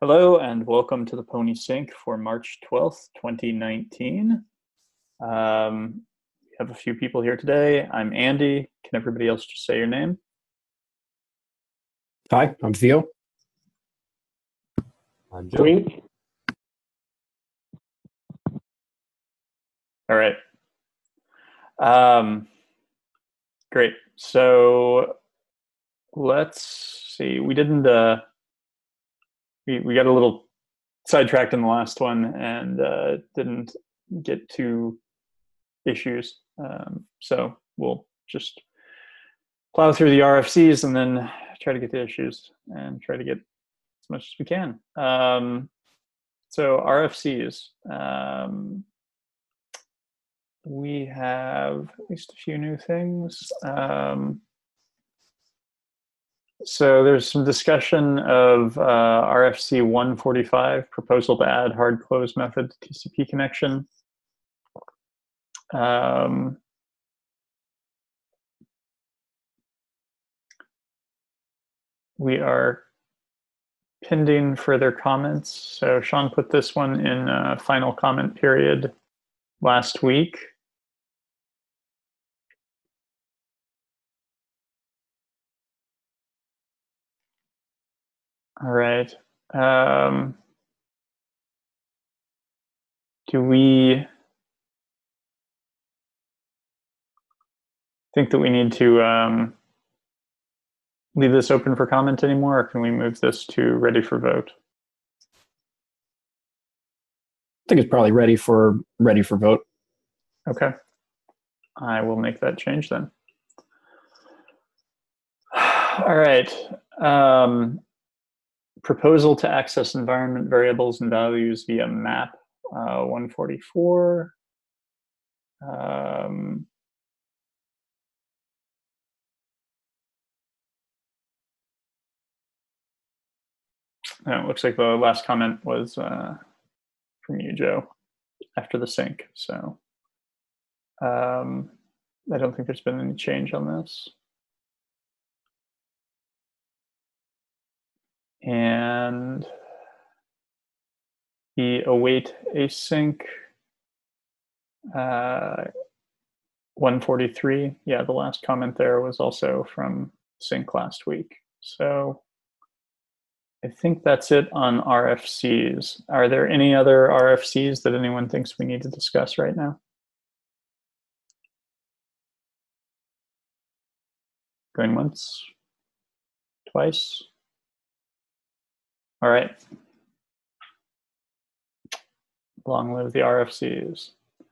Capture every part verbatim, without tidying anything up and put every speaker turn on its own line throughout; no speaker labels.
Hello and welcome to the Pony Sync for March twelfth, twenty nineteen. Um, we have a few people here today. I'm Andy. Can everybody else just say your name?
Hi, I'm Theo.
I'm Joe.
All right. Um, great. So let's see. We didn't. Uh, we we got a little sidetracked in the last one and uh, didn't get to issues. Um, so we'll just plow through the R F Cs and then try to get the issues and try to get as much as we can. Um, so R F Cs. Um, we have at least a few new things. Um, so there's some discussion of uh, R F C one forty-five, proposal to add hard close method to T C P connection. Um, we are pending further comments. So Sean put this one in a final comment period last week. All right. Um, do we think that we need to um, leave this open for comment anymore, or can we move this to ready for vote?
I think it's probably ready for ready for vote.
Okay. I will make that change then. All right. Um, proposal to access environment variables and values via map uh, one forty-four. Um, oh, it looks like the last comment was uh, from you, Joe, after the sync. So um, I don't think there's been any change on this. And the await async uh, one forty-three. Yeah, the last comment there was also from sync last week. So I think that's it on R F Cs. Are there any other R F Cs that anyone thinks we need to discuss right now? Going once, twice. All right. Long live the R F Cs.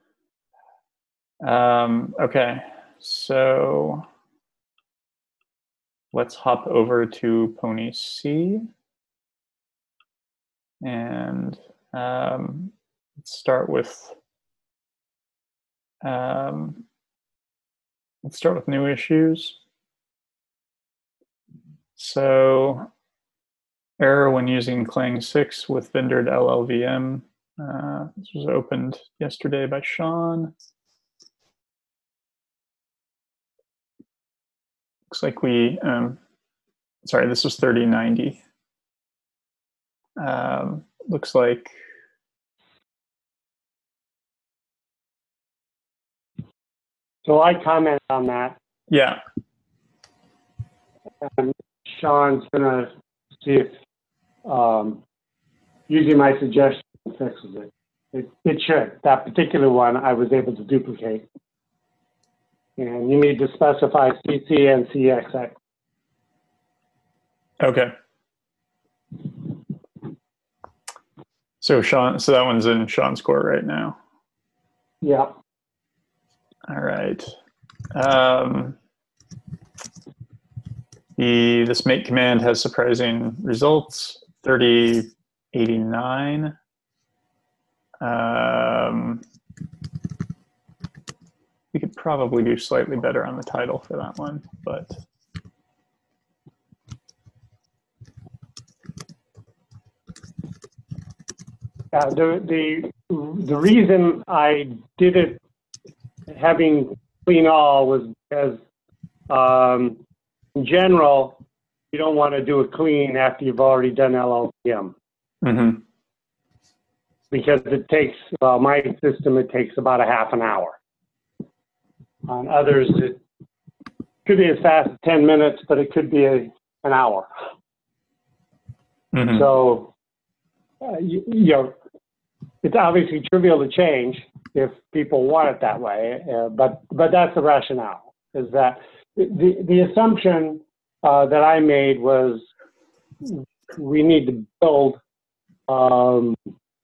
Um, okay, so let's hop over to Pony C. And um, let's start with um, let's start with new issues. So error when using Clang six with Vindered L L V M. Uh, this was opened yesterday by Sean. Looks like we, um, sorry, this was thirty ninety. Um, looks like
So I comment on that.
Yeah.
And Sean's gonna see if um, using my suggestion fixes it. it. It should. That particular one I was able to duplicate. And you need to specify C C and C X X.
Okay. So Sean, so that one's in Sean's court right now.
Yeah.
All right. Um, the this make command has surprising results. thirty eighty-nine. Um, we could probably do slightly better on the title for that one, but
Uh, the the the reason I did it having clean all was because um, in general you don't want to do a clean after you've already done L L V M.
Mm-hmm.
Because it takes, well, my system, it takes about a half an hour. On others, it could be as fast as ten minutes, but it could be a, an hour.
Mm-hmm.
So, uh, you, you know, it's obviously trivial to change if people want it that way, uh, but but that's the rationale. Is that the the assumption uh, that I made was we need to build um,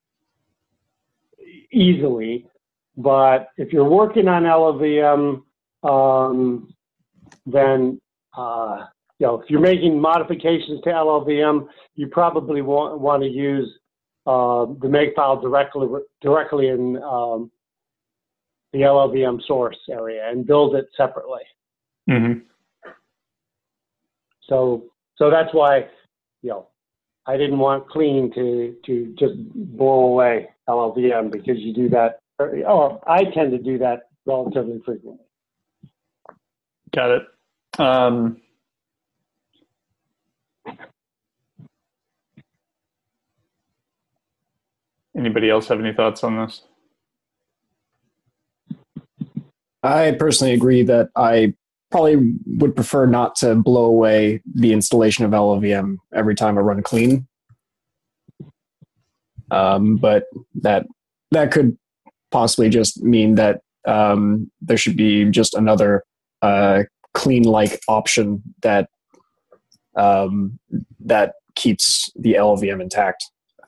easily, but if you're working on L L V M, um, then uh, you know if you're making modifications to L L V M, you probably want want to use uh, the makefile directly directly in um, the L L V M source area and build it separately.
Mm-hmm.
So so that's why you know I didn't want clean to to just blow away L L V M, because you do that. Or I tend to do that relatively frequently.
Got it. Um, anybody else have any thoughts on this?
I personally agree that I probably would prefer not to blow away the installation of L L V M every time I run clean. Um, but that that could possibly just mean that um, there should be just another uh, clean-like option that um, that keeps the L L V M intact.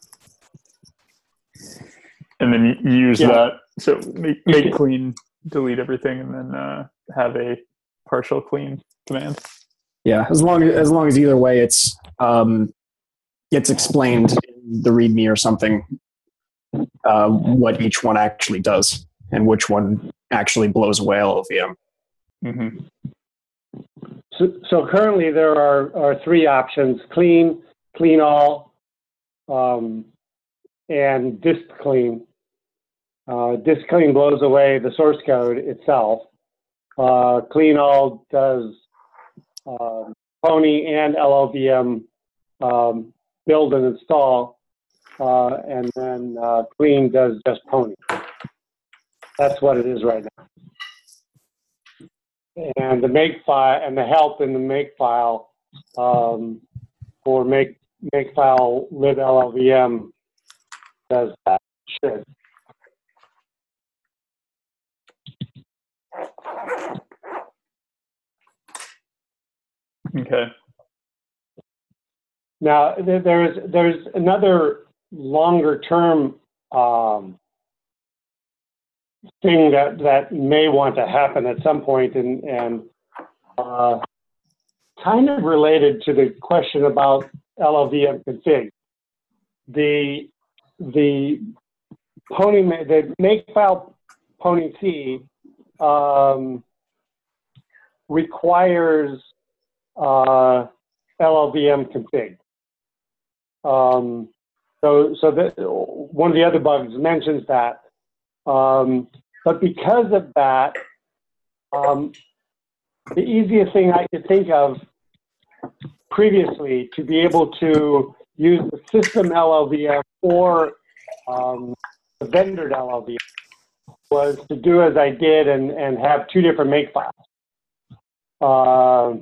And then you use
Yeah.
that. So make, make clean, delete everything, and then uh, have a partial clean command.
Yeah, as long as, as long as either way it's um, gets explained in the README or something, uh, what each one actually does and which one actually blows away L L V M.
Mm-hmm.
So, so currently there are, are three options: clean, clean all, um, and disk clean. Uh, disk clean blows away the source code itself. Uh, clean all does uh, Pony and L L V M um, build and install, uh, and then uh, clean does just Pony. That's what it is right now. And the make file and the help in the make file um, for make make file lib L L V M does that. Should.
Okay.
Now there's there's another longer term um, thing that that may want to happen at some point, and and uh, kind of related to the question about L L V M config. The the Pony the makefile Pony C um, requires uh, L L V M config. Um, so so that one of the other bugs mentions that. Um, but because of that, um, the easiest thing I could think of previously to be able to use the system L L V M or um, the vendored L L V M was to do as I did and, and have two different makefiles. Uh,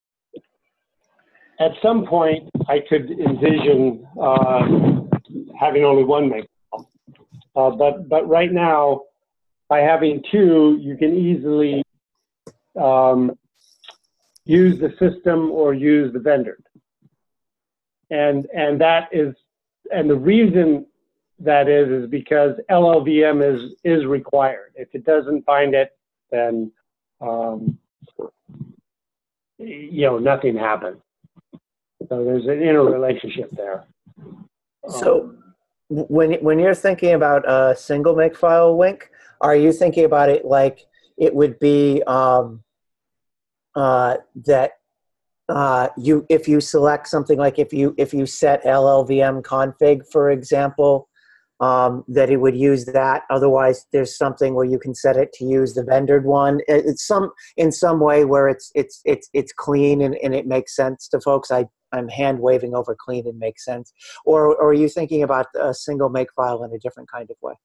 at some point, I could envision uh, having only one makefile. Uh, but but right now, by having two, you can easily um, use the system or use the vendor. And and that is and the reason that is is because L L V M is is required. If it doesn't find it, then um, you know nothing happens. So there's an interrelationship there.
So.
Um,
When when you're thinking about a single makefile link, are you thinking about it like it would be um, uh, that uh, you if you select something like if you if you set L L V M config, for example, um, that it would use that. Otherwise, there's something where you can set it to use the vendored one. It's some in some way where it's it's it's it's clean and, and it makes sense to folks. I I'm hand waving over clean and make sense, or, or are you thinking about a single makefile in a different kind of way?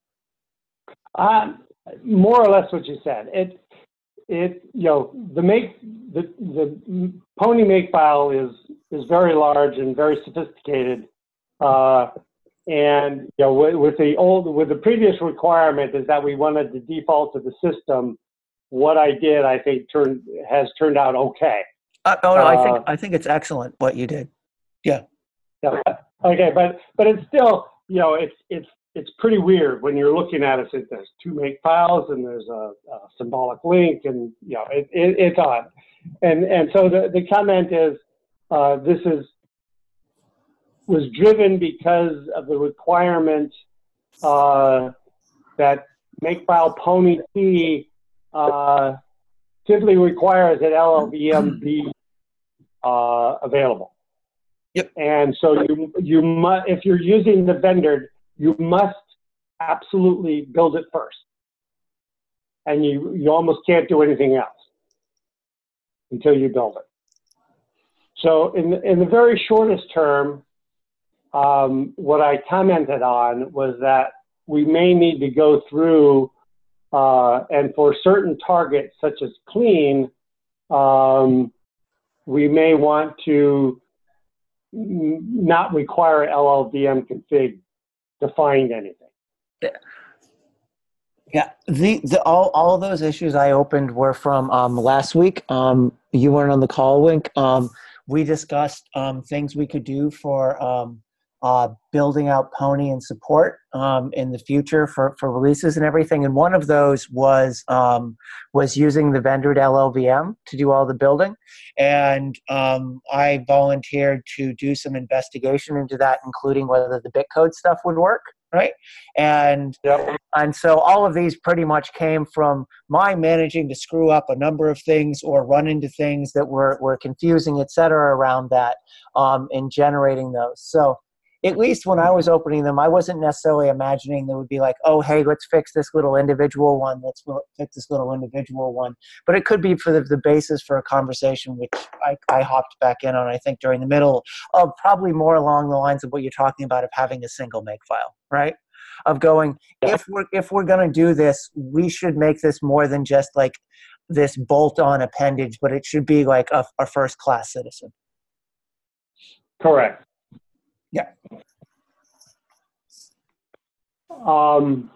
Um, more or less what you said. It, it, you know, the make the the Pony makefile is is very large and very sophisticated, uh, and you know, with, with the old with the previous requirement is that we wanted to default to the system. What I did, I think, turned has turned out okay.
Uh, oh, no, I think
Uh,
I think it's excellent what you did. Yeah.
Yeah. Okay, but but it's still, you know, it's it's it's pretty weird when you're looking at it. Since there's two make files and there's a, a symbolic link, and you know, it, it, it's odd. And and so the the comment is, uh, this is was driven because of the requirement uh, that makefile Pony C uh, simply requires that L L V M be uh, available.
Yep.
And so you you must, if you're using the vendor, you must absolutely build it first, and you you almost can't do anything else until you build it. So in the, in the very shortest term, um, what I commented on was that we may need to go through, uh, and for certain targets such as clean, um, we may want to not require L L V M config to find anything.
Yeah. Yeah, the, the all all of those issues I opened were from um, last week. Um, you weren't on the call, Wink. Um, we discussed um, things we could do for um, uh, building out Pony and support um, in the future for, for releases and everything. And one of those was um, was using the vendor L L V M to do all the building. And um, I volunteered to do some investigation into that, including whether the bitcode stuff would work. Right. And
Yep.
and so all of these pretty much came from my managing to screw up a number of things or run into things that were, were confusing, et cetera, around that um, and generating those. So at least when I was opening them, I wasn't necessarily imagining there would be like, oh, hey, let's fix this little individual one. Let's fix this little individual one. But it could be for the, the basis for a conversation, which I, I hopped back in on, I think, during the middle of probably more along the lines of what you're talking about of having a single makefile, right? Of going, if we're, if we're going to do this, we should make this more than just like this bolt-on appendage, but it should be like a, a first-class citizen.
Correct.
Yeah.
Um,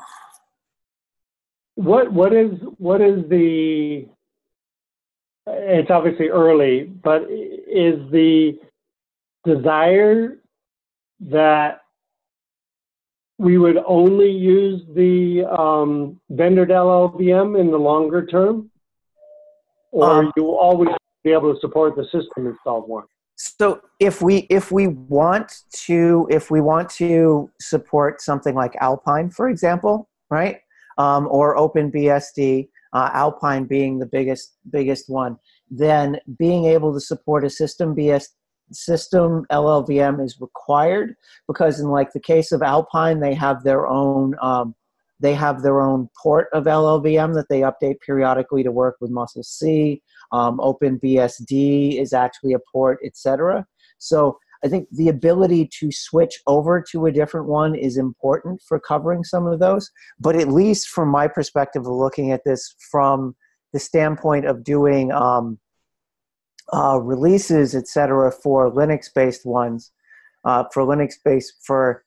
what what is what is the? It's obviously early, but is the desire that we would only use the um, vendor L L V M in the longer term, or
Um,
you will always be able to support the system installed one?
So if we if we want to if we want to support something like Alpine, for example, right, um, or OpenBSD, uh, Alpine being the biggest biggest one, then being able to support a system B S system L L V M is required, because in like the case of Alpine, they have their own um, they have their own port of L L V M that they update periodically to work with Muscle C. Um, OpenBSD is actually a port, et cetera. So I think the ability to switch over to a different one is important for covering some of those. But at least from my perspective of looking at this from the standpoint of doing um, uh, releases, et cetera, for Linux-based ones, uh, for Linux-based, for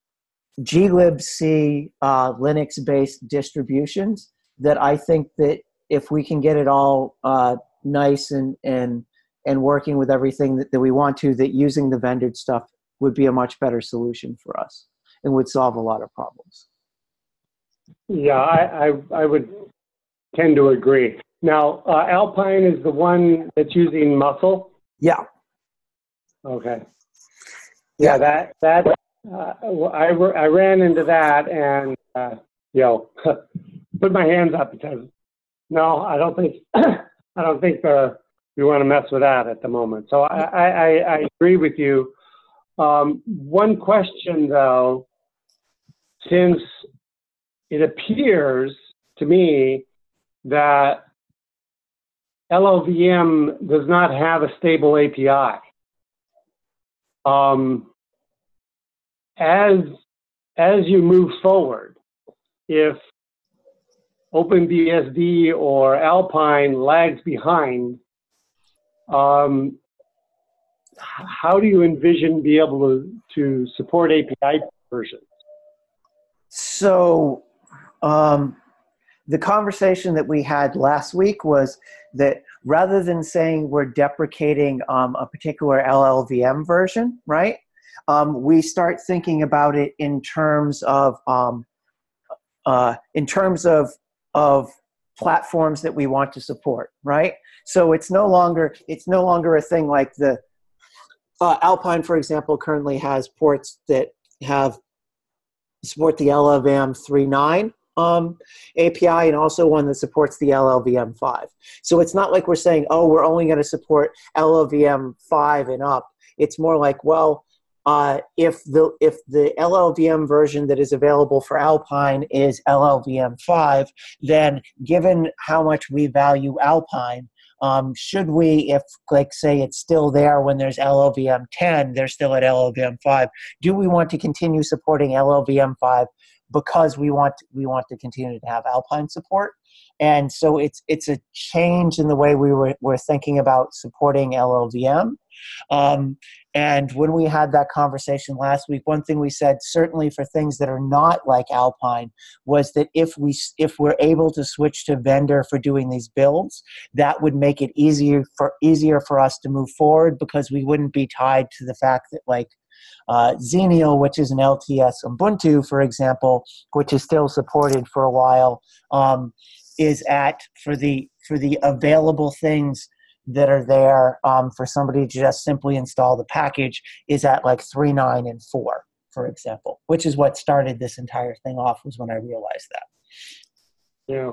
glibc uh, Linux-based distributions, that I think that if we can get it all uh, nice and and and working with everything that, that we want to, that using the vendored stuff would be a much better solution for us and would solve a lot of problems.
Yeah, I, I, I would tend to agree. Now, uh, Alpine is the one that's using Muscle?
Yeah.
Okay. Yeah, that, that uh, I, I ran into that and, uh, you know, put my hands up because, no, I don't think, I don't think uh, we want to mess with that at the moment. So I, I, I agree with you. Um, one question, though, since it appears to me that L L V M does not have a stable A P I. um, as as you move forward, if OpenBSD or Alpine lags behind, um, how do you envision be able to, to support A P I versions?
So um, the conversation that we had last week was that rather than saying we're deprecating um, a particular L L V M version, right, um, we start thinking about it in terms of um, uh, in terms of of platforms that we want to support, right? So it's no longer it's no longer a thing like the uh, Alpine, for example, currently has ports that have support the L L V M three point nine um, A P I and also one that supports the L L V M five. So it's not like we're saying, oh, we're only going to support L L V M five and up. It's more like, well, uh, if the if the L L V M version that is available for Alpine is L L V M five, then given how much we value Alpine, um, should we, if like say it's still there when there's L L V M ten, they're still at L L V M five, do we want to continue supporting L L V M five because we want we want to continue to have Alpine support? And so it's it's a change in the way we were, were thinking about supporting L L V M. Um, and when we had that conversation last week, one thing we said, certainly for things that are not like Alpine, was that if we if we're able to switch to vendor for doing these builds, that would make it easier for easier for us to move forward, because we wouldn't be tied to the fact that like uh, Xenial, which is an L T S Ubuntu, for example, which is still supported for a while, um, is at for the for the available things that are there um, for somebody to just simply install the package is at like three point nine and four, for example, which is what started this entire thing off, was when I realized that.
Yeah.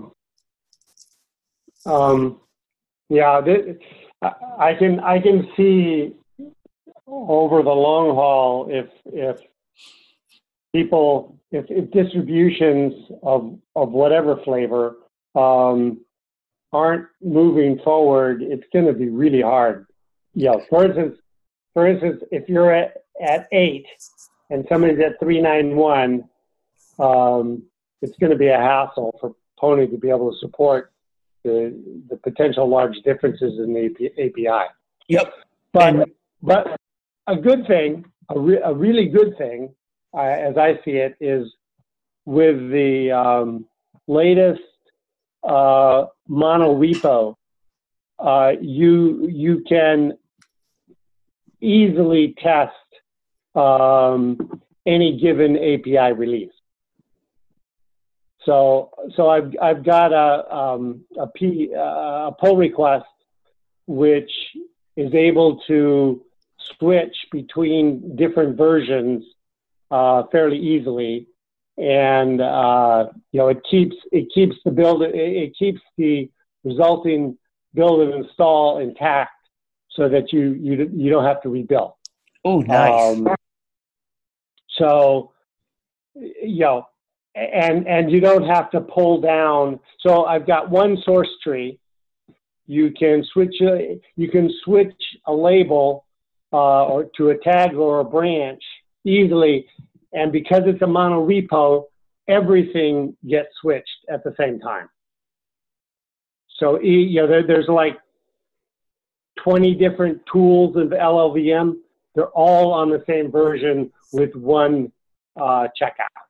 Um, yeah, th- I can I can see over the long haul if if people if, if distributions of of whatever flavor um, aren't moving forward, it's going to be really hard. You know, for instance, for instance, if you're at, at eight and somebody's at three nine one, um, it's going to be a hassle for Pony to be able to support the the potential large differences in the A P I.
Yep.
But
And,
but a good thing, a, re, a really good thing, uh, as I see it, is with the um, latest uh, mono repo, uh, you you can easily test um, any given A P I release. So so I've I've got a um, a, P, uh, a pull request which is able to switch between different versions uh, fairly easily. And uh, you know, it keeps it keeps the build it, it keeps the resulting build and install intact, so that you you you don't have to rebuild.
oh, nice.
Um, so you know, and and you don't have to pull down. So I've got one source tree. You can switch a, you can switch a label uh, or to a tag or a branch easily. And because it's a mono repo, everything gets switched at the same time. So you know, there, there's like twenty different tools of L L V M. They're all on the same version with one uh, checkout.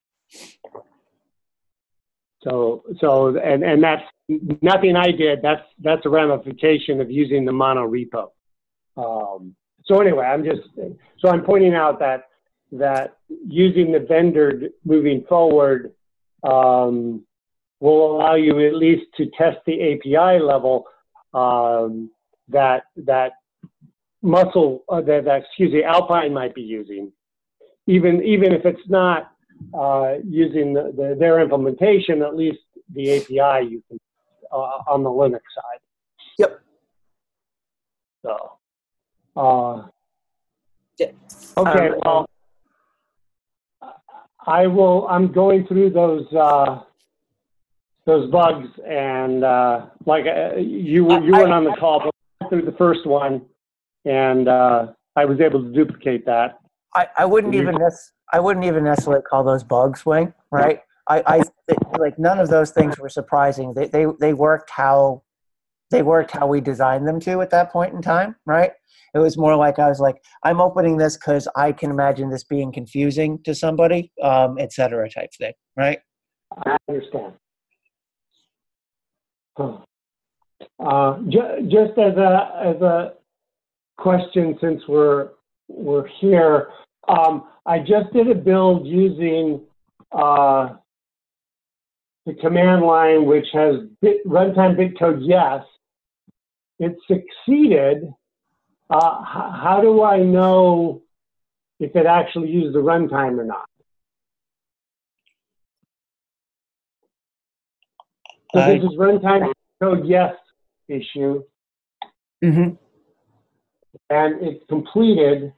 So so and and that's nothing I did. That's that's a ramification of using the mono repo. Um, so anyway, I'm just so I'm pointing out that. that using the vendor moving forward um, will allow you at least to test the A P I level um, that that muscle uh, that, that excuse me Alpine might be using, even even if it's not uh, using the, the, their implementation. At least the A P I you can uh, on the Linux side.
Yep.
So. Uh,
yeah.
Okay.
Um,
well. I will. I'm going through those uh, those bugs, and uh, like uh, you were, you weren't on the call, but I went through the first one, and uh, I was able to duplicate that.
I, I wouldn't
You-
even nec- I wouldn't even necessarily call those bugs, Wing. Right? I, I it, like none of those things were surprising. They they they worked how they worked how we designed them to at that point in time. Right? It was more like I was like, I'm opening this because I can imagine this being confusing to somebody, um, et cetera, type thing. Right?
I understand. Huh. Uh, ju- just as a as a question, since we're we're here, um, I just did a build using uh, the command line, which has bit, runtime bitcode yes. It succeeded. Uh, h- how do I know if it actually used the runtime or not? So
I-
this is runtime code yes issue,
Mm-hmm.
and it completed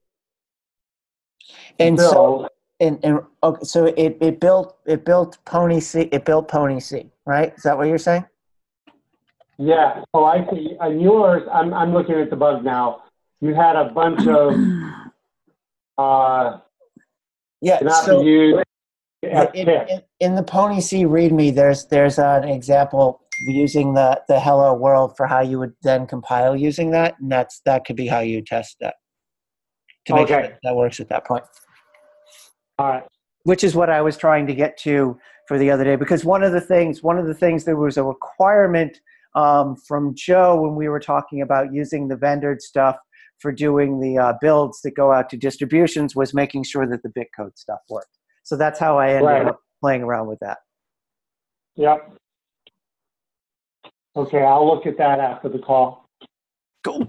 And
build.
so and, and okay, so it, it built it built Pony C. It built Pony C. Right? Is that what you're saying?
Yeah. Oh, I see. On yours, I'm I'm looking at the bug now. You had a bunch of uh,
Yeah.
cannot
So
be used as
in,
pick.
in, in the Pony C README, there's there's an example using the the hello world for how you would then compile using that, and that's that could be how you test that to make sure
Okay.
that, that works at that point.
All right.
Which is what I was trying to get to for the other day, because one of the things one of the things there was a requirement um, from Joe when we were talking about using the vendored stuff for doing the uh, builds that go out to distributions was making sure that the bitcode stuff worked. So that's how I ended
Right.
up playing around with that.
Yep. Okay, I'll look at that after the call.
Cool.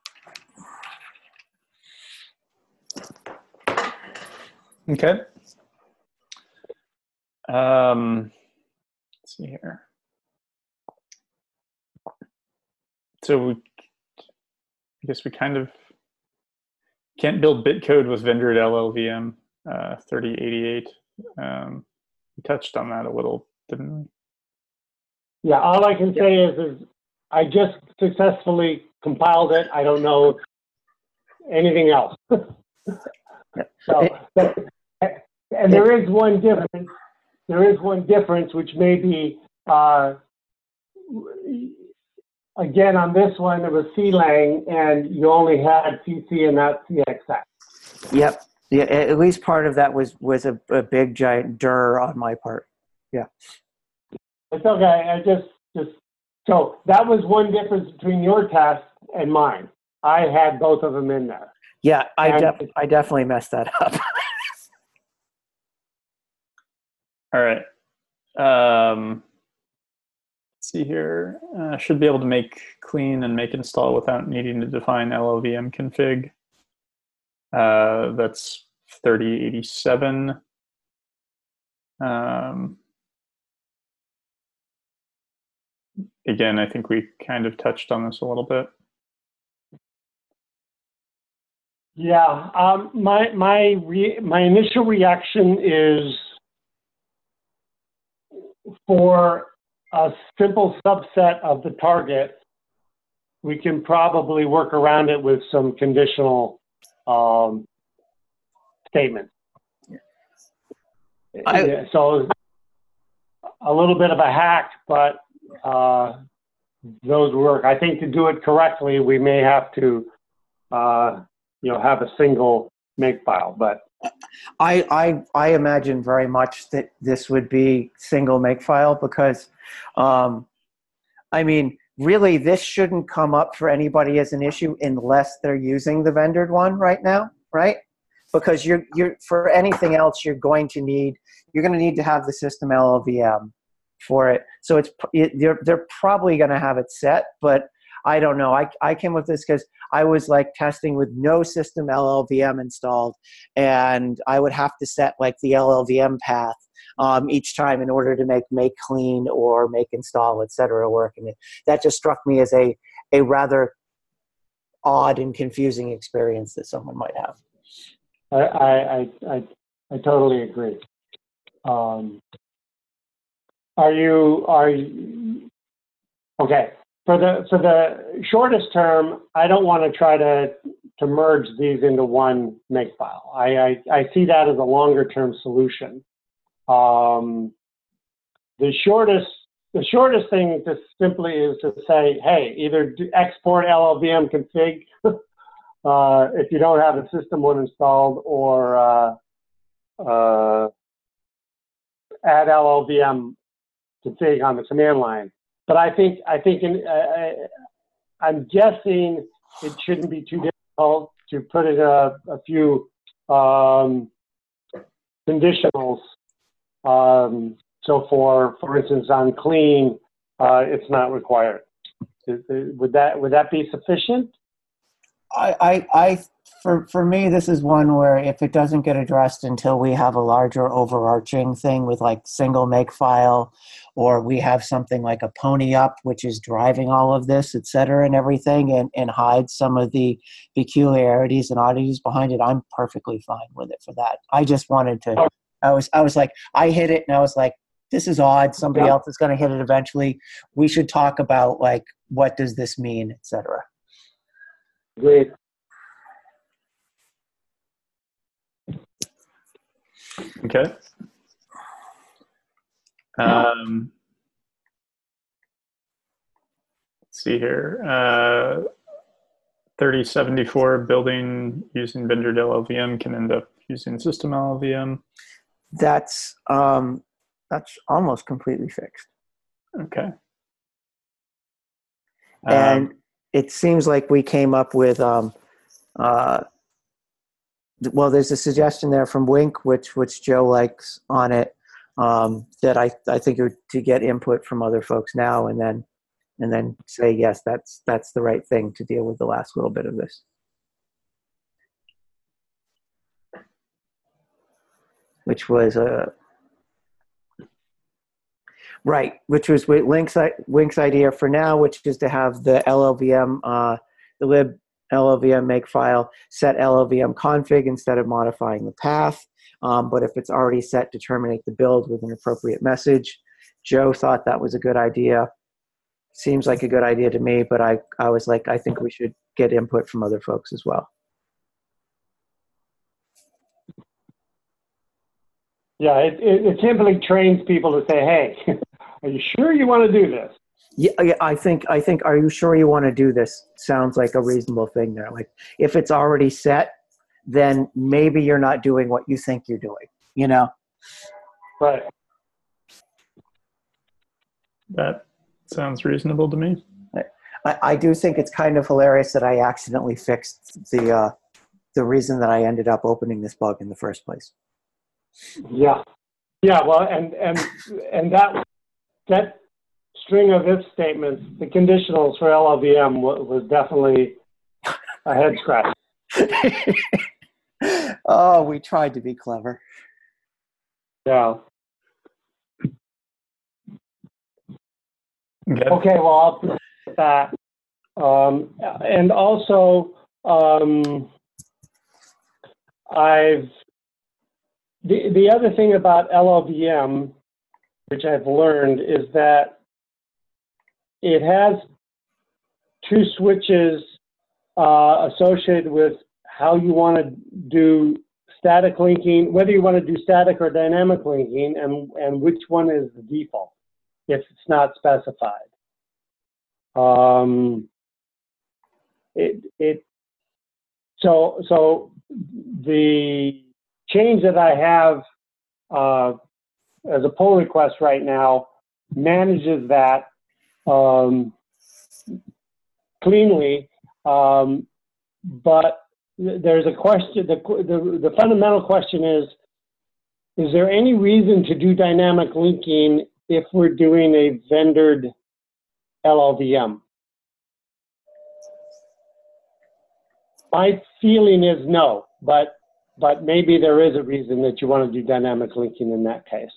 Okay. Um, let's see here. So we, I guess we kind of can't build bitcode with vendored L L V M uh, thirty eighty-eight. Um, we touched on that a little, didn't we?
Yeah, all I can say is, is I just successfully compiled it. I don't know anything else. So, but, and there is one difference. There is one difference, which may be, uh, again, on this one, it was C lang, and you only had C C and not C X X.
Yep. Yeah. At least part of that was was a, a big giant dir on my part. Yeah.
It's okay. I just, just, so that was one difference between your test and mine. I had both of them in there.
Yeah. I
And-
def- I definitely messed that up.
All right. Um, let's see here. Uh, should be able to make clean and make install without needing to define L L V M config. Uh, that's thirty eighty-seven. Um, again, I think we kind of touched on this a little bit.
Yeah, um, my my re- my initial reaction is for a simple subset of the target, we can probably work around it with some conditional um, statements.
I-
Yeah, so a little bit of a hack, but uh, those work. I think to do it correctly, we may have to, uh, you know, have a single makefile. But
I, I I imagine very much that this would be single makefile because, um, I mean, really, this shouldn't come up for anybody as an issue unless they're using the vendored one right now, right? Because you're you're for anything else, you're going to need you're going to need to have the system L L V M for it. So it's it, they're they're probably going to have it set, but I don't know. I I came with this because I was like testing with no system L L V M installed, and I would have to set like the L L V M path um, each time in order to make make clean or make install, et cetera, work. And it, that just struck me as a a rather odd and confusing experience that someone might have.
I I I, I, I totally agree. Um, are you are you, okay? For the for the shortest term, I don't want to try to to merge these into one makefile. I, I, I see that as a longer-term solution. Um, the shortest the shortest thing just simply is to say, hey, either do export L L V M config uh, if you don't have a system one installed, or uh, uh, add L L V M config on the command line. But I think I think in, uh, I'm guessing it shouldn't be too difficult to put in a, a few um, conditionals. Um, so for for instance, on clean, uh, it's not required. Is, is, would that would that be sufficient?
I, I, I, for for me, this is one where if it doesn't get addressed until we have a larger overarching thing with like single makefile, or we have something like a pony up, which is driving all of this, et cetera, and everything, and, and hides some of the peculiarities and oddities behind it, I'm perfectly fine with it for that. I just wanted to, I was, I was like, I hit it and I was like, this is odd. Somebody
Yeah.
else is going to hit it eventually. We should talk about like, what does this mean, et cetera.
Great.
Okay. Um, let's see here. Uh, thirty seventy-four building using vendor L L V M can end up using system L L V M.
That's um, that's almost completely fixed.
Okay.
And
Um,
it seems like we came up with, um, uh, well, there's a suggestion there from Wink, which which Joe likes on it, um, that I, I think are to get input from other folks now and then and then say, yes, that's that's the right thing to deal with the last little bit of this. Which was a, right, which was Link's, Wink's idea for now, which is to have the L L V M, uh, the lib L L V M makefile set L L V M config instead of modifying the path. Um, but if it's already set, to terminate the build with an appropriate message. Joe thought that was a good idea. Seems like a good idea to me, but I, I was like, I think we should get input from other folks as well.
Yeah, it, it, it simply trains people to say, hey, are you sure you want to do this?
Yeah, yeah, I think, I think, are you sure you want to do this? Sounds like a reasonable thing there. Like, if it's already set, then maybe you're not doing what you think you're doing, you know?
Right.
that sounds reasonable to me.
I, I do think it's kind of hilarious that I accidentally fixed the, uh, the reason that I ended up opening this bug in the first place.
Yeah. Yeah, well, and, and, and that, that string of if statements, the conditionals for L L V M was, was definitely a head scratch.
Oh, we tried to be clever.
Yeah.
Okay.
Okay, well, I'll put that. Um, and also, um, I've, the, the other thing about L L V M, which I've learned, is that it has two switches uh, associated with how you want to do static linking, whether you want to do static or dynamic linking, and, and which one is the default if it's not specified. Um, it, it, so, so the change that I have uh, as a pull request right now manages that um, cleanly, um, but there's a question, the, the, the fundamental question is, is there any reason to do dynamic linking if we're doing a vendored L L V M? My feeling is no, but but maybe there is a reason that you want to do dynamic linking in that case.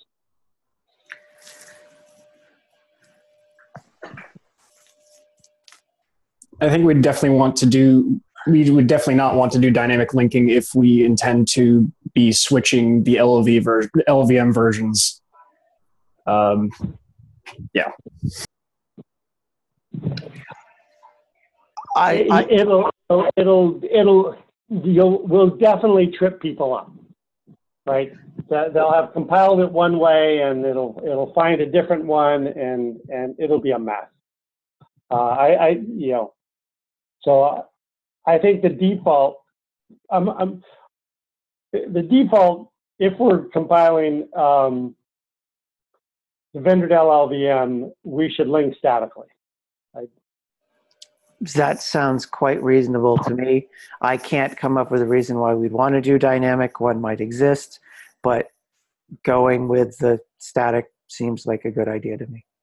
I think we'd definitely want to do, we would definitely not want to do dynamic linking if we intend to be switching the L L V ver- L L V M versions. Um, yeah.
I, I
It, it'll, it'll, it'll, you'll, will definitely trip people up, right? That- They'll have compiled it one way and it'll, it'll find a different one and, and it'll be a mess. Uh, I, I, you know, so I think the default, um, um, the default, if we're compiling um, the vendor L L V M, we should link statically. Right?
That sounds quite reasonable to me. I can't come up with a reason why we'd want to do dynamic. One might exist, but going with the static seems like a good idea to me.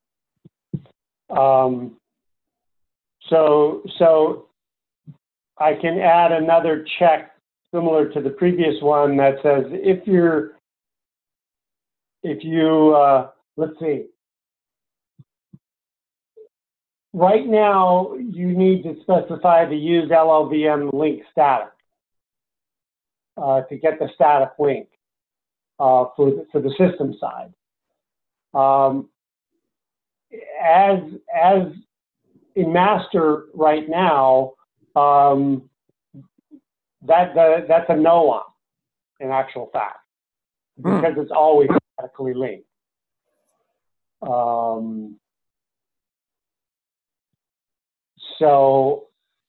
Um, so, so I can add another check similar to the previous one that says if you're, if you, uh, let's see, right now you need to specify the use L L V M link static uh, to get the static link uh, for, the, for the system side. Um, as, as in master right now, um, that, that that's a no on in actual fact because it's always statically linked. Um, so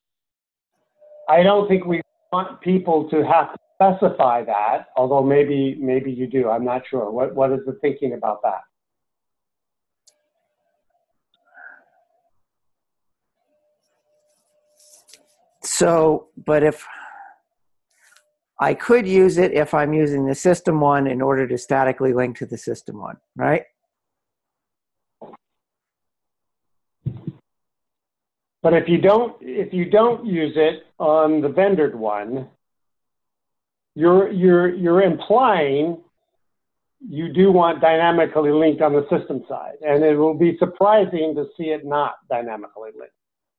I don't think we want people to have to specify that, although maybe maybe you do. I'm not sure. What what is the thinking about that?
So, but if I could use it if I'm using the system one in order to statically link to the system one, right?
But if you don't if you don't use it on the vendored one, you're you're you're implying you do want dynamically linked on the system side, and it will be surprising to see it not dynamically linked.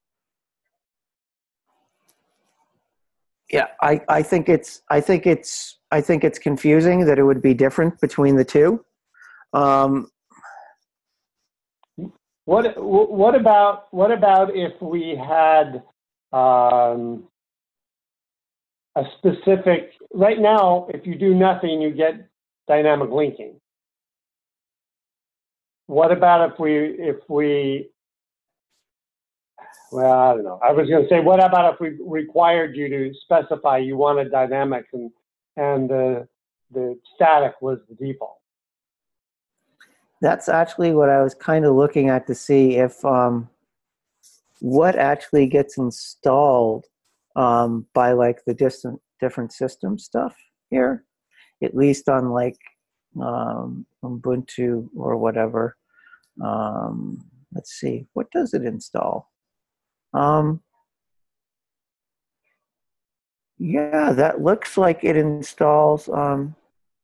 Yeah, I, I think it's I think it's I think it's confusing that it would be different between the two. Um,
What what about what about if we had um, a specific? Right now, if you do nothing, you get dynamic linking. What about if we if we? Well, I don't know. I was going to say, what about if we required you to specify you wanted dynamic and and the the static was the default?
that's actually what I was kind of looking at to see if um, what actually gets installed um, by like the distant different system stuff here, at least on like um, Ubuntu or whatever. Um, let's see, what does it install? Um, yeah, that looks like it installs um,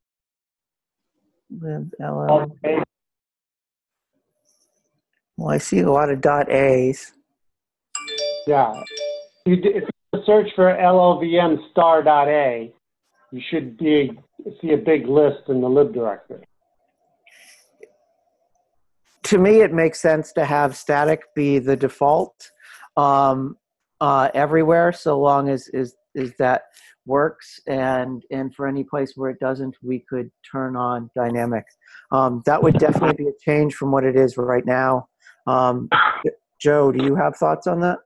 libll.
Okay.
Well, I see a lot of dot A's.
Yeah. You d- if you search for L L V M star.a, you should be, see a big list in the lib directory.
To me, it makes sense to have static be the default um, uh, everywhere, so long as is is that works. And and for any place where it doesn't, we could turn on dynamic. Um, that would definitely be a change from what it is right now. Um, Joe, do you have thoughts on that?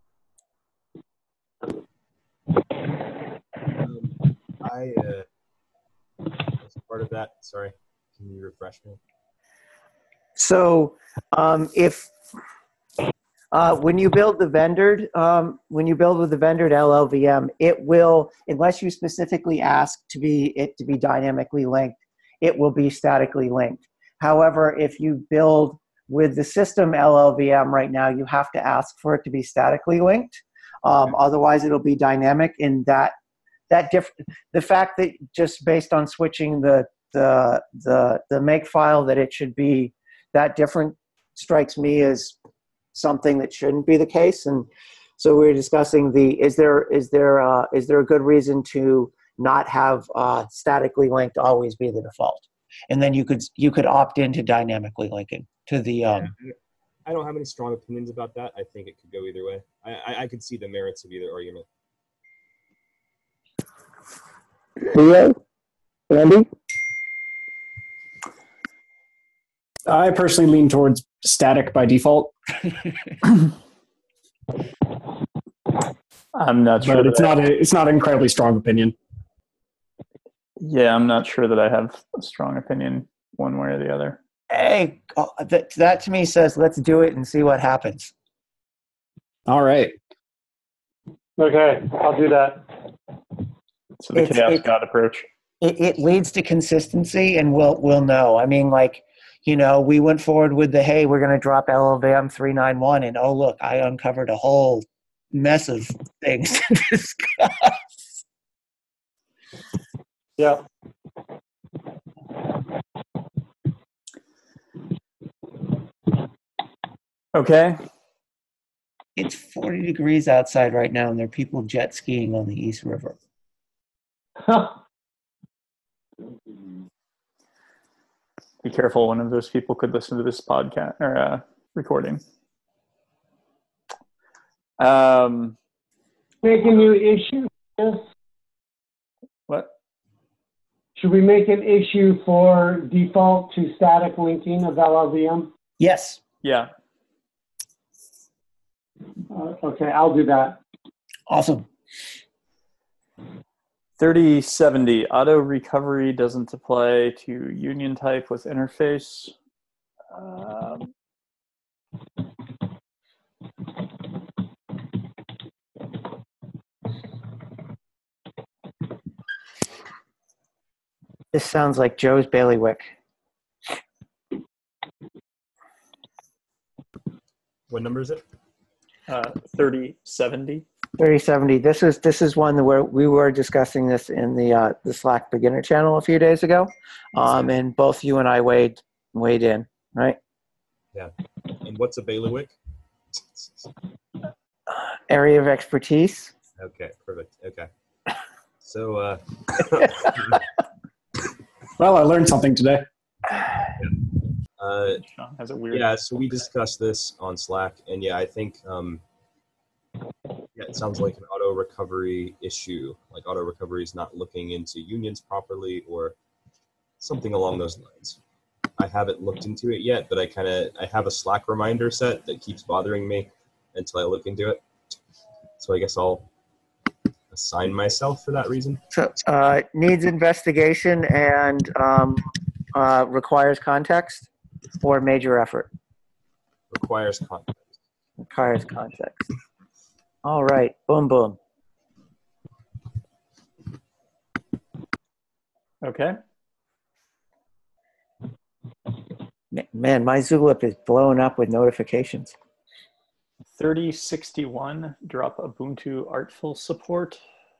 Um, I uh, was part of that. Sorry, can you refresh me?
So um, if uh, when you build the vendored, um, when you build with the vendored L L V M, it will, unless you specifically ask to be it to be dynamically linked, it will be statically linked. However, if you build with the system L L V M right now, you have to ask for it to be statically linked. Um, otherwise, it'll be dynamic. In that that diff- the fact that just based on switching the the the the make file that it should be that different strikes me as something that shouldn't be the case. And so we we're discussing the is there is there uh, is there a good reason to not have uh, statically linked always be the default, and then you could you could opt into dynamically linking to the um,
I don't have any strong opinions about that. I think it could go either way. I, I, I could see the merits of either argument.
Theo? Andy?
I personally lean towards static by default,
I'm not sure.
but it's
that I-
not a it's not an incredibly strong opinion.
Yeah, I'm not sure that I have a strong opinion one way or the other.
Hey, oh, that, that to me says let's do it and see what happens.
All right.
Okay, I'll do that.
So the
It's-
chaos
it-
god approach.
It, it leads to consistency, and we'll we'll know. I mean, like, you know, we went forward with the, hey, we're going to drop L L V M three ninety-one, and oh, look, I uncovered a whole mess of things to discuss.
Yeah.
Okay.
It's forty degrees outside right now, and there are people jet skiing on the East River.
Be careful. One of those people could listen to this podcast or uh, recording. Um,
Make a new issue. Yes.
what?
Should we make an issue for default to static linking of L L V M?
Yes.
Yeah.
Uh, okay, I'll do that.
Awesome.
thirty seventy. Auto recovery doesn't apply to union type with interface. Um,
This sounds like Joe's bailiwick.
What number is it?
uh, thirty seventy.
thirty seventy. This is this is one where we were discussing this in the uh, the Slack beginner channel a few days ago, um, and both you and I weighed weighed in, right?
Yeah. And what's a bailiwick?
Area of expertise.
Okay, perfect. Okay. So, uh,
Well, I learned something today.
uh,
Sean has a weird.
yeah, so we discussed this on Slack, and yeah, I think, um, yeah, it sounds like an auto recovery issue. Like auto recovery is not looking into unions properly or something along those lines. I haven't looked into it yet, but I kind of, I have a Slack reminder set that keeps bothering me until I look into it. So I guess I'll assign myself for that reason.
So uh, needs investigation and um, uh, requires context or major effort.
Requires context.
Requires context. All right. Boom, boom.
Okay.
Ma- Man, my Zulip is blowing up with notifications.
thirty sixty-one. Drop Ubuntu Artful support.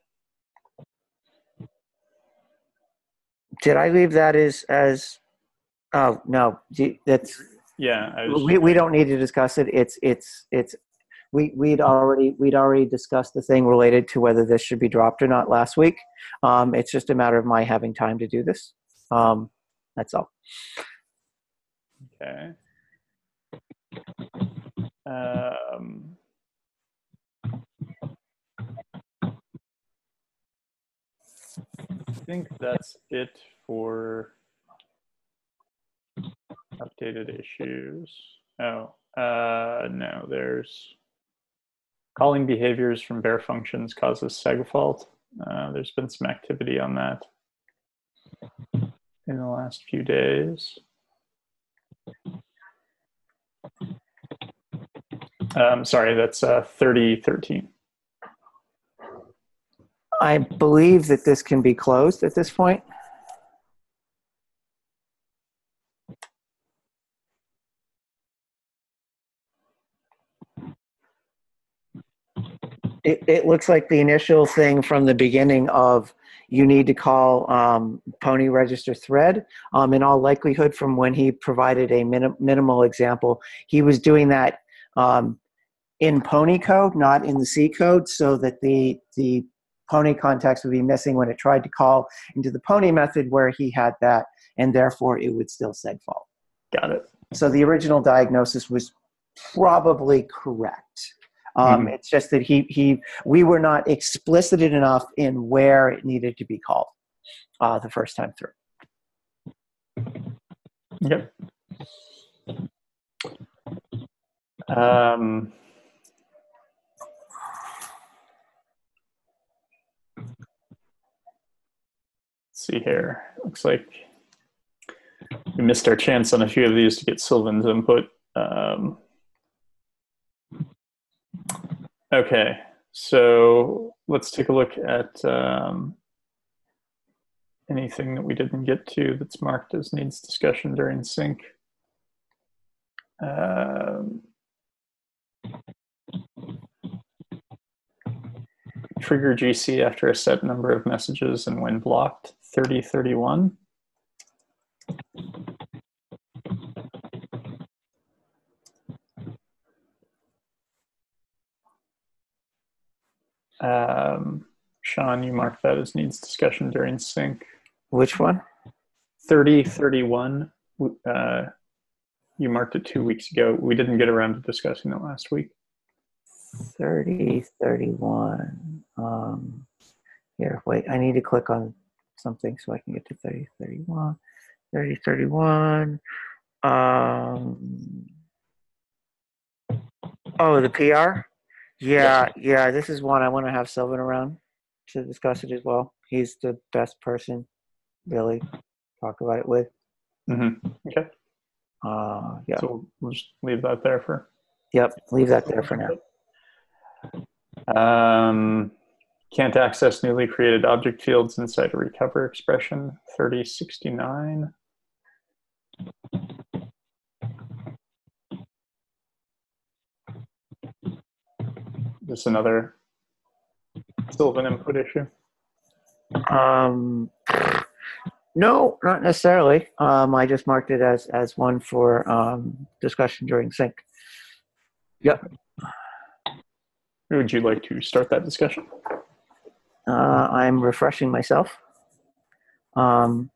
Did I leave that as as? Oh no, D- that's
Yeah. I was
we, we don't need to discuss it. It's it's it's we we'd already we'd already discussed the thing related to whether this should be dropped or not last week. Um, it's just a matter of my having time to do this. Um, that's all.
Okay. Um, I think that's it for updated issues. Oh, uh, no, there's calling behaviors from bare functions causes segfault. Uh, there's been some activity on that in the last few days. Um, sorry, that's uh, thirty thirteen.
I believe that this can be closed at this point. It, it looks like the initial thing from the beginning of you need to call um, Pony register thread. Um, in all likelihood, from when he provided a minim- minimal example, he was doing that um, in Pony code, not in the C code, so that the the Pony context would be missing when it tried to call into the Pony method where he had that, and therefore it would still segfault.
Got it.
So the original diagnosis was probably correct. Um,
Mhm.
It's just that he he we were not explicit enough in where it needed to be called uh, the first time through.
Yep. Um, let's see here. Looks like we missed our chance on a few of these to get Sylvan's input. Um, okay, so let's take a look at um, anything that we didn't get to that's marked as needs discussion during sync. Um, trigger G C after a set number of messages and when blocked, thirty thirty-one. Um, Sean, you marked that as needs discussion during sync.
Which one?
thirty thirty-one. Uh, you marked it two weeks ago. We didn't get around to discussing it last week.
thirty thirty-one. Um, here, wait, I need to click on something so I can get to thirty thirty-one. thirty thirty-one. Um, oh, the P R? Yeah, yeah, this is one I want to have Sylvan around to discuss it as well. He's the best person, really, to talk about it with.
Mm-hmm. Okay.
Uh, yeah.
So we'll just leave that there for.
Yep, leave that there for now.
Um, can't access newly created object fields inside a recover expression, thirty sixty-nine. This is another Sylvan input issue.
Um, no, not necessarily. Um, I just marked it as as one for um, discussion during sync. Yep.
Would you like to start that discussion?
Uh, I'm refreshing myself. Um,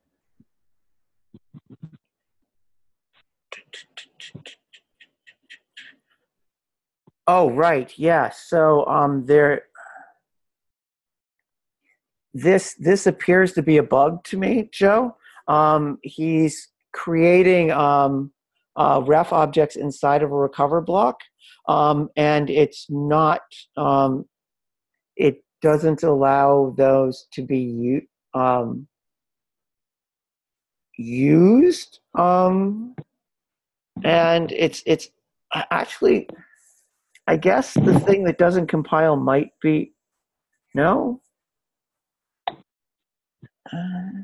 oh, right. Yeah. So um, there. This this appears to be a bug to me, Joe. Um, he's creating um, uh, ref objects inside of a recover block, um, and it's not. Um, it doesn't allow those to be u- um, used, um, and it's it's actually. I guess the thing that doesn't compile might be no. Uh,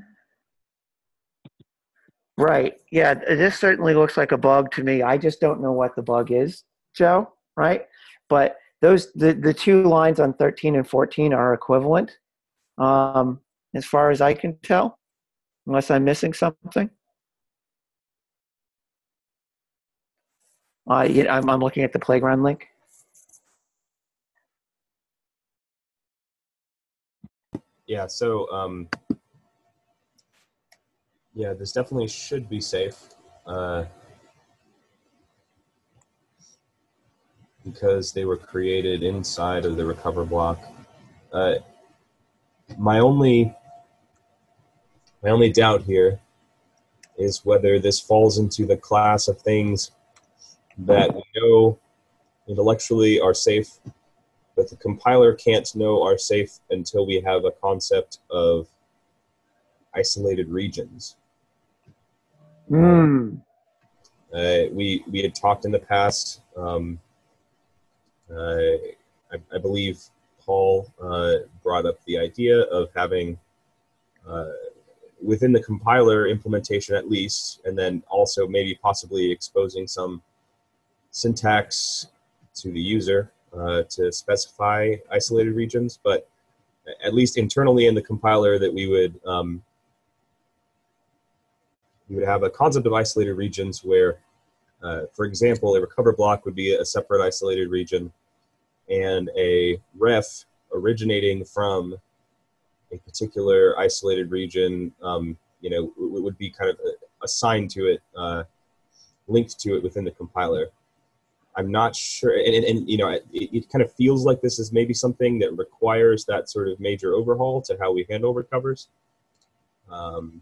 right. Yeah, this certainly looks like a bug to me. I just don't know what the bug is, Joe, right? But those the, the two lines on thirteen and fourteen are equivalent, um, as far as I can tell, unless I'm missing something. Uh, yeah, I'm, I'm looking at the playground link.
Yeah, so um, yeah, this definitely should be safe uh, because they were created inside of the recover block. Uh, my only my only doubt here is whether this falls into the class of things that we know intellectually are safe, but the compiler can't know are safe until we have a concept of isolated regions.
Mm.
Uh, we we had talked in the past. Um, uh, I, I believe Paul uh, brought up the idea of having uh, within the compiler implementation at least, and then also maybe possibly exposing some syntax to the user uh, to specify isolated regions, but at least internally in the compiler that we would um, we would have a concept of isolated regions where, uh, for example, a recover block would be a separate isolated region, and a ref originating from a particular isolated region, um, you know, would be kind of assigned to it, uh, linked to it within the compiler. I'm not sure, and, and, and you know, it, it kind of feels like this is maybe something that requires that sort of major overhaul to how we handle recovers. Um,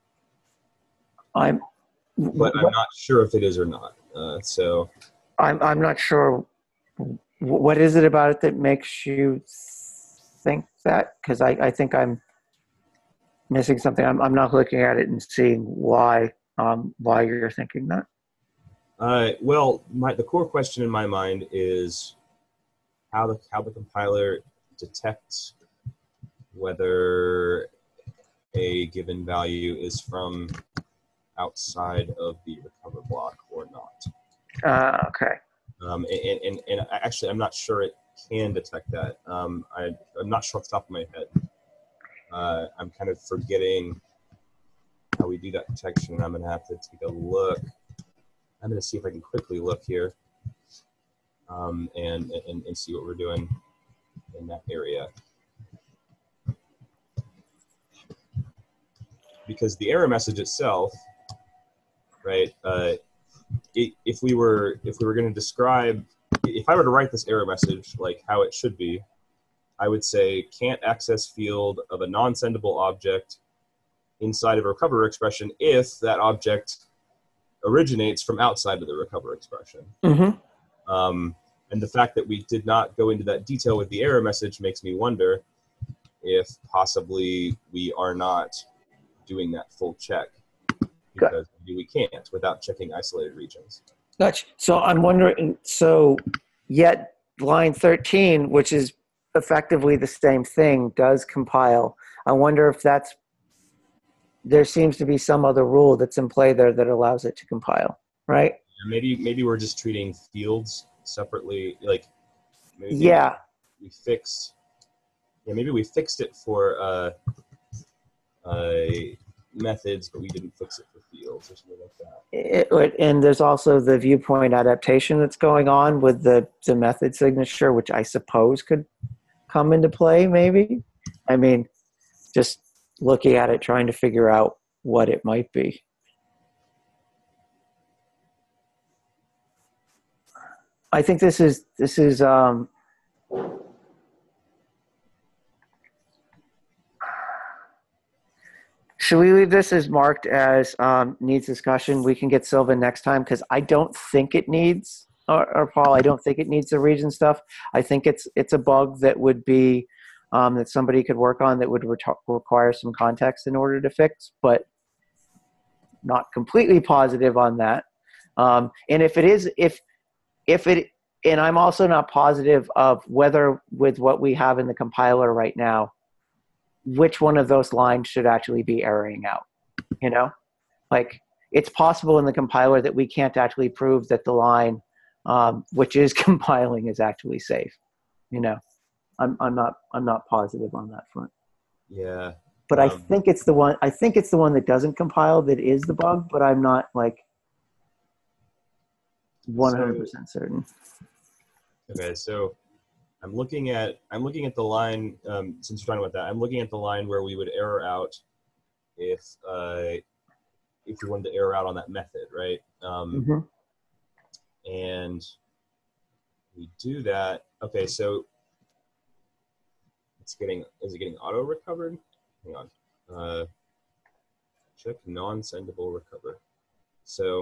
I'm,
but I'm not sure if it is or not. Uh, so
I'm I'm not sure. What is it about it that makes you think that? Because I, I think I'm missing something. I'm I'm not looking at it and seeing why um why you're thinking that.
Uh, well, my, the core question in my mind is how the how the compiler detects whether a given value is from outside of the recover block or not.
Uh, okay.
Um, and, and, and actually, I'm not sure it can detect that. Um, I, I'm not sure off the top of my head. Uh, I'm kind of forgetting how we do that detection, and I'm going to have to take a look. I'm going to see if I can quickly look here um, and, and, and see what we're doing in that area. Because the error message itself, right, uh, it, if we were if we were going to describe, if I were to write this error message like how it should be, I would say can't access field of a non-sendable object inside of a recover expression if that object originates from outside of the recover expression.
Mm-hmm.
Um, and the fact that we did not go into that detail with the error message makes me wonder if possibly we are not doing that full check, because maybe we can't without checking isolated regions.
Gotcha. So I'm wondering, so yet line thirteen, which is effectively the same thing, does compile. I wonder if that's, there seems to be some other rule that's in play there that allows it to compile, right?
Maybe maybe we're just treating fields separately, like maybe
yeah.
we fixed, yeah, maybe we fixed it for uh, uh, methods, but we didn't fix it for fields or something like that.
It, and there's also the viewpoint adaptation that's going on with the, the method signature, which I suppose could come into play maybe. I mean, just looking at it, trying to figure out what it might be. I think this is, this is, um, should we leave this as marked as um, needs discussion? We can get Sylvan next time, because I don't think it needs, or, or Paul, I don't think it needs the region stuff. I think it's it's a bug that would be, um, that somebody could work on that would re require some context in order to fix, but not completely positive on that. Um, and if it is, if, if it, and I'm also not positive of whether with what we have in the compiler right now, which one of those lines should actually be erroring out, you know? Like, it's possible in the compiler that we can't actually prove that the line, um, which is compiling, is actually safe, you know? I'm, I'm not, I'm not positive on that front.
Yeah.
But
um,
I think it's the one, I think it's the one that doesn't compile that is the bug, but I'm not like one hundred percent so, certain.
Okay, so I'm looking at I'm looking at the line, um, since you're talking about that, I'm looking at the line where we would error out if uh, if we wanted to error out on that method, right? Um,
mm-hmm.
And we do that. Okay, so it's getting is it getting auto recovered? Hang on. Uh, check non-sendable recover. So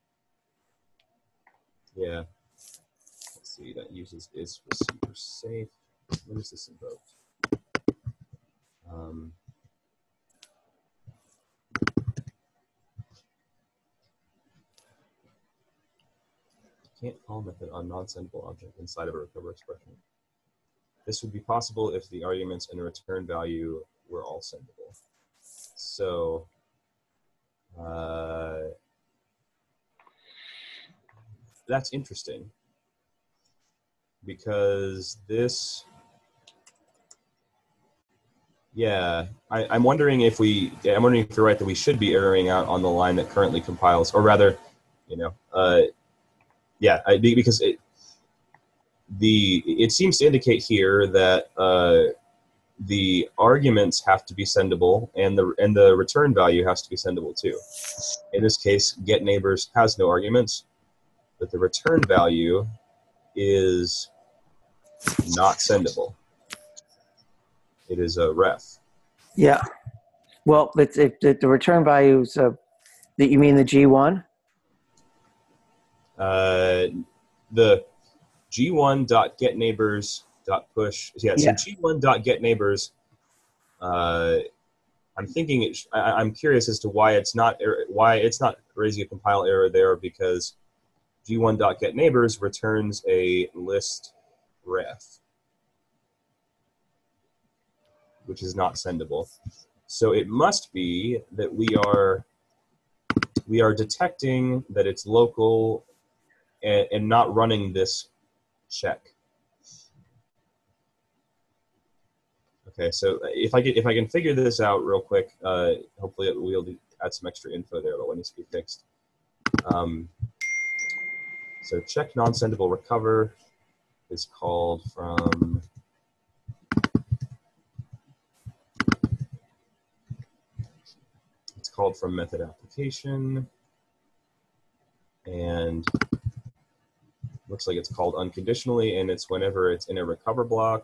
yeah. See, that uses is receiver safe. When is this invoked? Um, can't call method on non-sendable object inside of a recover expression. This would be possible if the arguments and the return value were all sendable. So, uh, that's interesting. Because this, yeah, I, I'm wondering if we, yeah, I'm wondering if you're right that we should be erroring out on the line that currently compiles, or rather, you know, uh, yeah, I, because it, the it seems to indicate here that uh, the arguments have to be sendable, and the and the return value has to be sendable too. In this case, get neighbors has no arguments, but the return value is not sendable. It is a ref.
Yeah. Well, it's it, the, the return values of that you mean the G one?
Uh, the G one dot get neighbors dot push. Yeah, so
Yeah.
G one dot get neighbors. Uh, I'm thinking. It, I, I'm curious as to why it's not why it's not raising a compile error there, because G one dot get neighbors returns a list ref, which is not sendable. So it must be that we are we are detecting that it's local and, and not running this check. Okay, so if I get if I can figure this out real quick, uh, hopefully we'll add some extra info there, but what needs to be fixed. Um, so check non-sendable recover is called from it's called from method application, and looks like it's called unconditionally, and it's whenever it's in a recover block.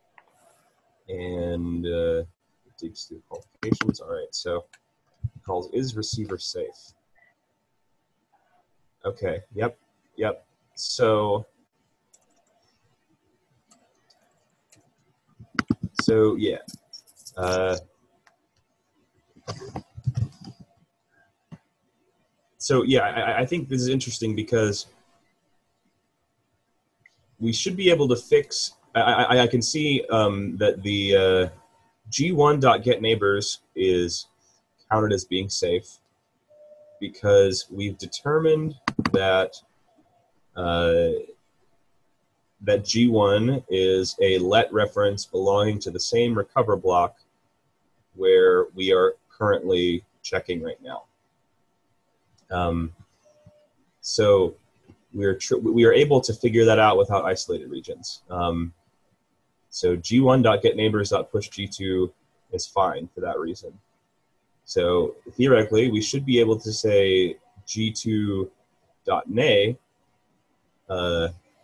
And uh, it digs through qualifications. All right, so it calls is receiver safe. Okay, yep, yep. So, so yeah. Uh, so yeah, I, I think this is interesting because we should be able to fix. I, I, I can see um, that the uh, G one dot get neighbors is counted as being safe because we've determined that uh, that G one is a let reference belonging to the same recover block where we are currently checking right now. Um, so we're tr we are able to figure that out without isolated regions. Um, so G one dot get neighbors dot push G two is fine for that reason. So theoretically, we should be able to say G two dot N A, uh,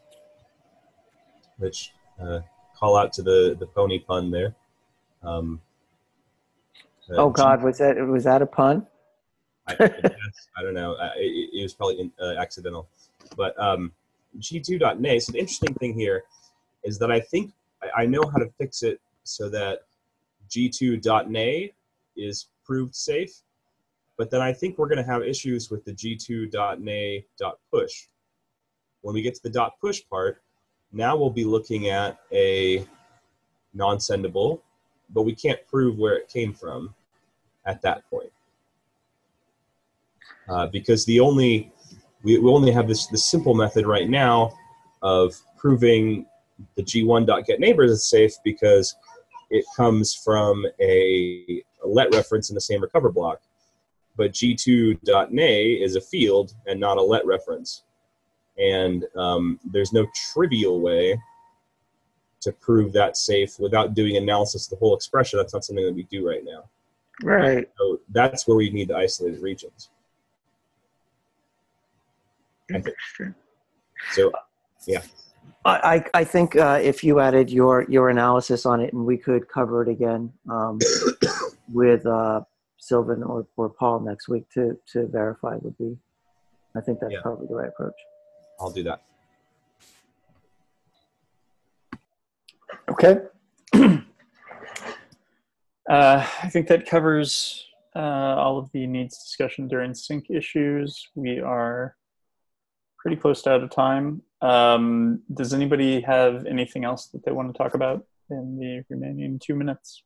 which uh, call out to the the pony pun there. Um, uh,
Oh God, was that was that a pun?
I, I, guess, I don't know. Uh, it, it was probably in, uh, accidental. But um, G two dot N A, so the interesting thing here is that I think I, I know how to fix it so that G two dot N A is proved safe, but then I think we're going to have issues with the G two dot N A dot push. When we get to the dot push part, now we'll be looking at a non-sendable, but we can't prove where it came from at that point. Uh, because the only, we, we only have this, this simple method right now of proving the G one dot get neighbors is safe because it comes from a, a let reference in the same recover block. But G two dot N A is a field and not a let reference. And um, there's no trivial way to prove that safe without doing analysis of the whole expression. That's not something that we do right now.
Right.
So that's where we need the isolated regions.
Interesting.
So, yeah.
I, I think uh, if you added your, your analysis on it and we could cover it again um, with uh, Sylvan or, or Paul next week to, to verify would be, I think that's
Yeah.
probably the right approach.
I'll do that.
Okay. uh, I think that covers uh, all of the needs discussion during sync issues. We are pretty close to out of time. Um, does anybody have anything else that they want to talk about in the remaining two minutes?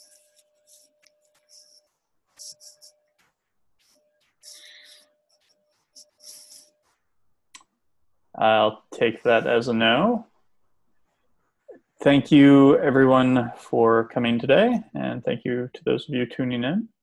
I'll take that as a no. Thank you, everyone, for coming today, and thank you to those of you tuning in.